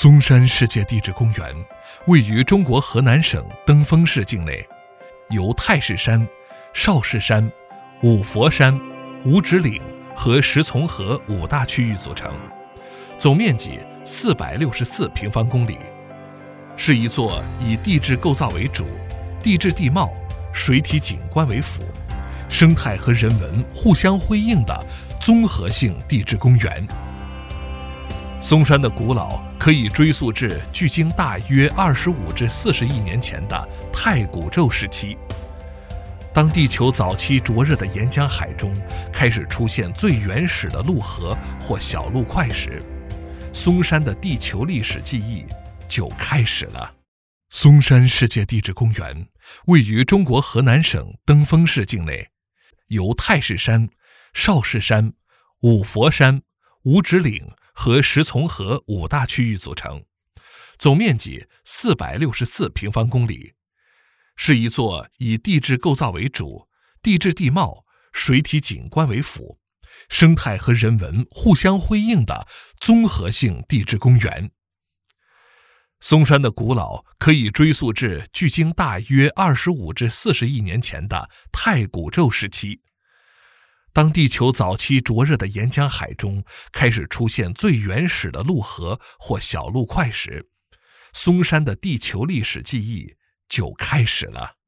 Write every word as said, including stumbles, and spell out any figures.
嵩山世界地质公园位于中国河南省登封市境内，由太室山、少室山、五佛山、五指岭和石丛河五大区域组成，总面积四百六十四平方公里，是一座以地质构造为主、地质地貌、水体景观为辅、生态和人文互相辉映的综合性地质公园。嵩山的古老可以追溯至距今大约二十五至四十亿年前的太古宙时期。当地球早期灼热的岩浆海中开始出现最原始的陆河或小陆块时，嵩山的地球历史记忆就开始了。嵩山世界地质公园位于中国河南省登封市境内，由太室山、少室山、五佛山、五指岭和石丛河五大区域组成，总面积四百六十四平方公里，是一座以地质构造为主、地质地貌、水体景观为辅、生态和人文互相辉映的综合性地质公园。嵩山的古老可以追溯至距今大约二十五至四十亿年前的太古宙时期。当地球早期灼热的岩浆海中开始出现最原始的陆河或小陆块时，嵩山的地球历史记忆就开始了。